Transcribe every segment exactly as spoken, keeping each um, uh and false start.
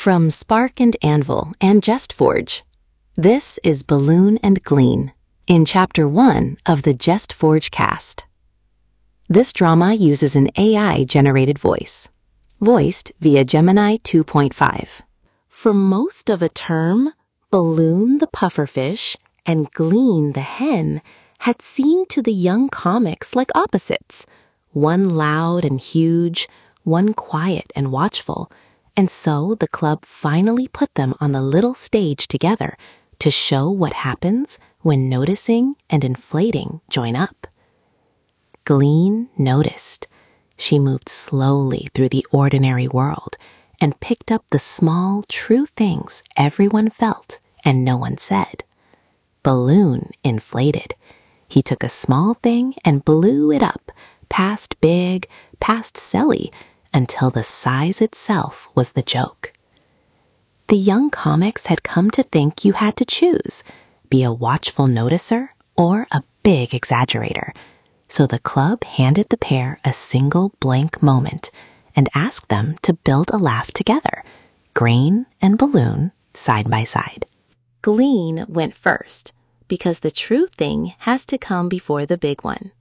From Spark and Anvil and JustForge, this is Balloon and Glean in Chapter one of the JustForge cast. This drama uses an A I-generated voice, voiced via Gemini two point five. For most of a term, Balloon the pufferfish and Glean the hen had seemed to the young comics like opposites, one loud and huge, one quiet and watchful, and so the club finally put them on the little stage together to show what happens when noticing and inflating join up. Glean noticed. She moved slowly through the ordinary world and picked up the small, true things everyone felt and no one said. Balloon inflated. He took a small thing and blew it up, past big, past silly, until the size itself was the joke. The young comics had come to think you had to choose, be a watchful noticer or a big exaggerator. So the club handed the pair a single blank moment and asked them to build a laugh together, Grain and Balloon side by side. Glean went first, because the true thing has to come before the big one.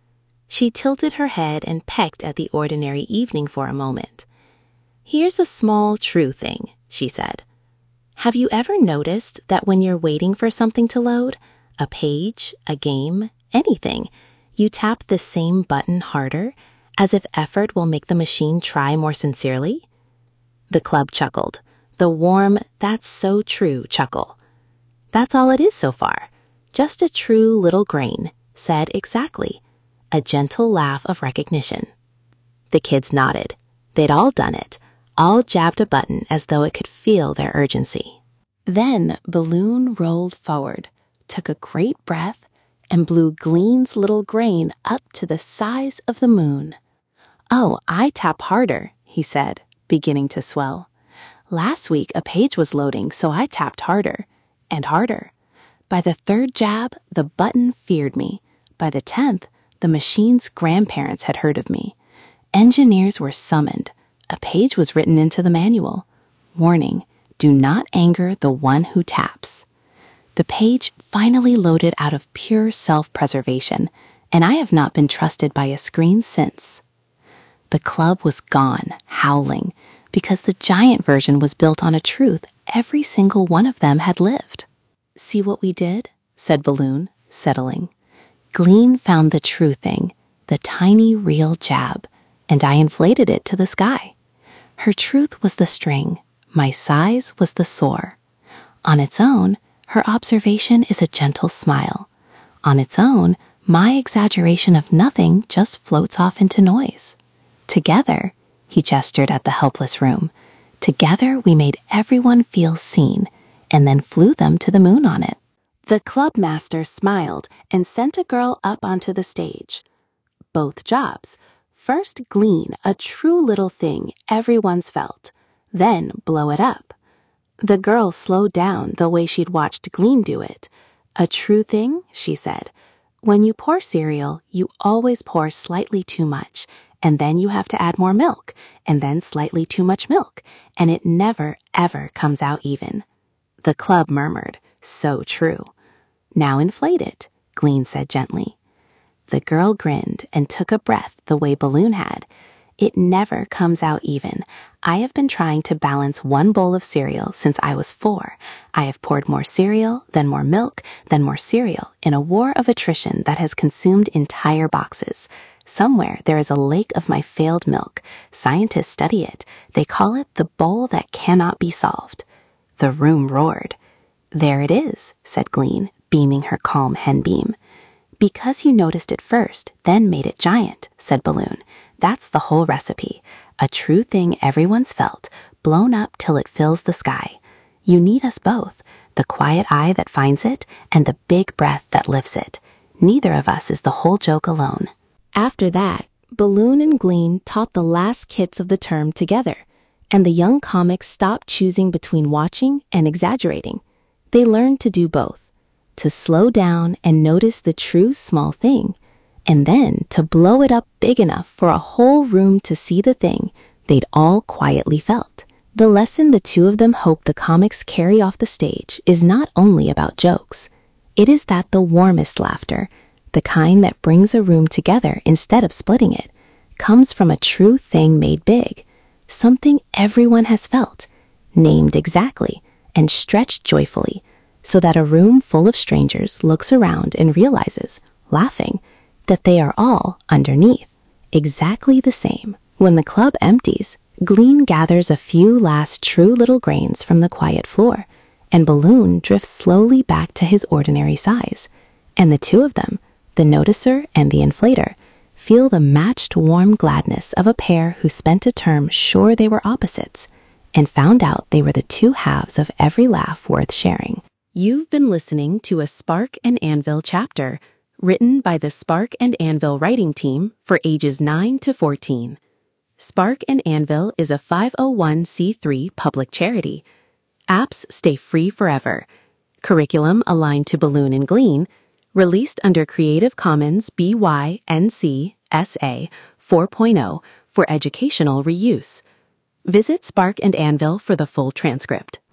She tilted her head and pecked at the ordinary evening for a moment. "Here's a small true thing," she said. "Have you ever noticed that when you're waiting for something to load, a page, a game, anything, you tap the same button harder, as if effort will make the machine try more sincerely?" The club chuckled, the warm, "that's so true" chuckle. "That's all it is so far. Just a true little grain, said exactly. A gentle laugh of recognition." The kids nodded. They'd all done it, all jabbed a button as though it could feel their urgency. Then Balloon rolled forward, took a great breath, and blew Glean's little grain up to the size of the moon. "Oh, I tap harder," he said, beginning to swell. "Last week a page was loading, so I tapped harder, and harder. By the third jab, the button feared me. By the tenth, the machine's grandparents had heard of me. Engineers were summoned. A page was written into the manual. Warning, do not anger the one who taps." The page finally loaded out of pure self-preservation, and I have not been trusted by a screen since. The club was gone, howling, because the giant version was built on a truth every single one of them had lived. "See what we did?" said Balloon, settling. "Glean found the true thing, the tiny real jab, and I inflated it to the sky. Her truth was the string, my size was the soar. On its own, her observation is a gentle smile. On its own, my exaggeration of nothing just floats off into noise. Together," he gestured at the helpless room, "together we made everyone feel seen, and then flew them to the moon on it." The club master smiled and sent a girl up onto the stage. Both jobs. First Glean, a true little thing everyone's felt. Then blow it up. The girl slowed down the way she'd watched Glean do it. "A true thing," she said. "When you pour cereal, you always pour slightly too much, and then you have to add more milk, and then slightly too much milk, and it never, ever comes out even." The club murmured, "So true." "Now inflate it," Glean said gently. The girl grinned and took a breath the way Balloon had. "It never comes out even. I have been trying to balance one bowl of cereal since I was four. I have poured more cereal, then more milk, then more cereal, in a war of attrition that has consumed entire boxes. Somewhere there is a lake of my failed milk. Scientists study it. They call it the bowl that cannot be solved." The room roared. "There it is," said Glean, beaming her calm hen beam. "Because you noticed it first, then made it giant," said Balloon. "That's the whole recipe. A true thing everyone's felt, blown up till it fills the sky. You need us both, the quiet eye that finds it and the big breath that lifts it. Neither of us is the whole joke alone." After that, Balloon and Glean taught the last kits of the term together, and the young comics stopped choosing between watching and exaggerating. They learned to do both, to slow down and notice the true small thing, and then to blow it up big enough for a whole room to see the thing they'd all quietly felt, The lesson the two of them hope the comics carry off the stage is not only about jokes. It is that the warmest laughter, the kind that brings a room together instead of splitting it, comes from a true thing made big, something everyone has felt, named exactly, and stretched joyfully, so that a room full of strangers looks around and realizes, laughing, that they are all underneath, exactly the same. When the club empties, Glean gathers a few last true little grains from the quiet floor, and Balloon drifts slowly back to his ordinary size, and the two of them, the noticer and the inflator, feel the matched warm gladness of a pair who spent a term sure they were opposites, and found out they were the two halves of every laugh worth sharing. You've been listening to a Spark and Anvil chapter, written by the Spark and Anvil writing team for ages nine to fourteen. Spark and Anvil is a five oh one c three public charity. Apps stay free forever. Curriculum aligned to Balloon and Glean, released under Creative Commons B Y N C S A four point oh for educational reuse. Visit Spark and Anvil for the full transcript.